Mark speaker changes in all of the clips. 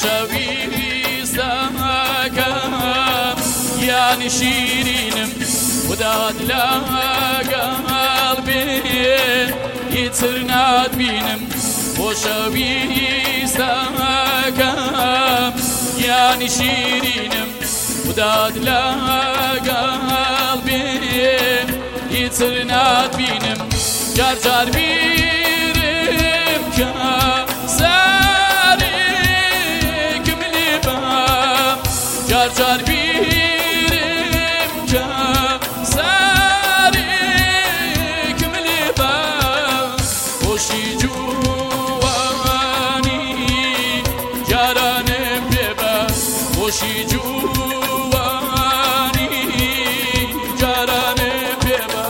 Speaker 1: خۆشەویستەکەم یانی شیرینم خودات لەگەڵ بێ هیچر ناتبینم خۆشەویستەکەم یانی شیرینم خودات لەگەڵ بێ هیچر ناتبینم جار جار بیرم کە سەرێکم لێ بە جار جار بیرم کە سەرێکم لێ بە خۆشی جوانی جارانم پێ بە خۆشی جوانی جارانم پێ بە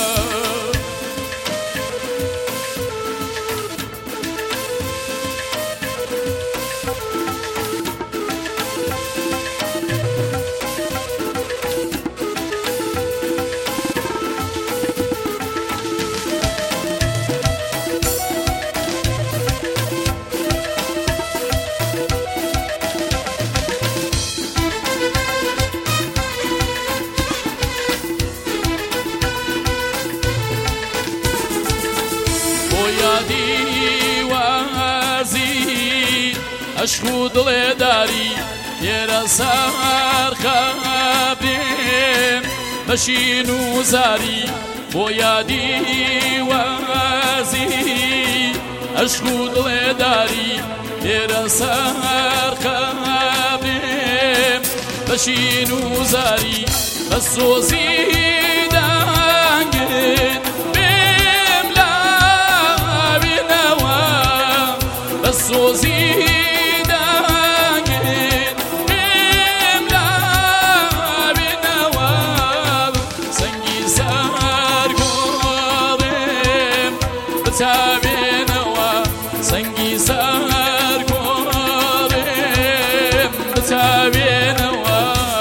Speaker 1: عشق و دڵێداری لێرە سەر خەبرێم بەشین و زاری بۆ یادی وەرزی عشق و دڵێداری لێرە سەر خەبرێم بەشین و زاری بە سۆزی دەنگێن بێم لاوێنەوە بە سۆزی بتابێنەوە سەنگی سەر گۆڕێم بتابێنەوە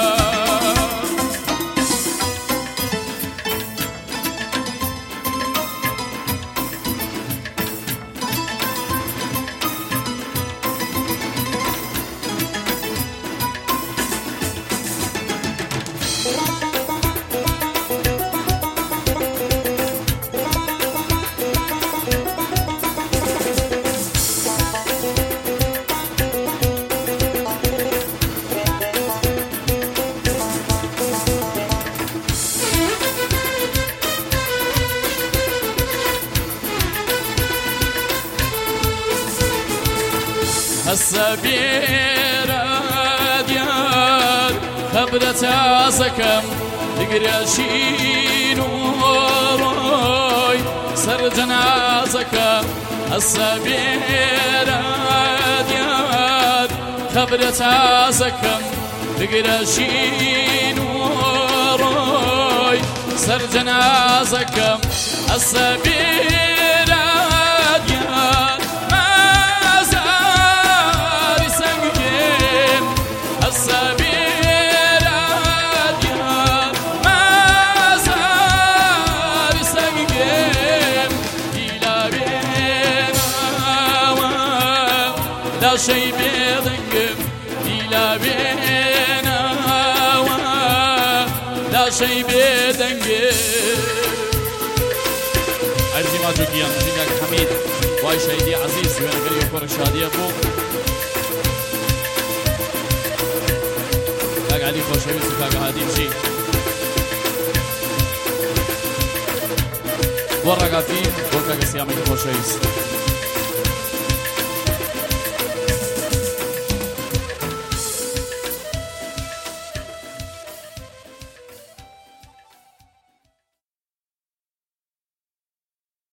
Speaker 1: هەسە بێرە دیار خەبرە تازەکەم دگرەشین و ڕۆی سەر جەنازەکە هەسە بێرە دیار خەبرە تازەکەم دگرەشین و ڕۆی سەر جەنازەکەم هەسە بێرە دیار لاشەی بێدەنگم دیلا بێنەوە لاشەی بێدەنگم عەرزی ماجوگیان نزیکاک حەمید وای شەیدی عەزیز وێنەگەری و پڕ شادیە بوو کاک عەلی خۆشەویست و کاک هادیمشی بۆ ڕەگافی بۆ کاکە سیامەی خۆشەویست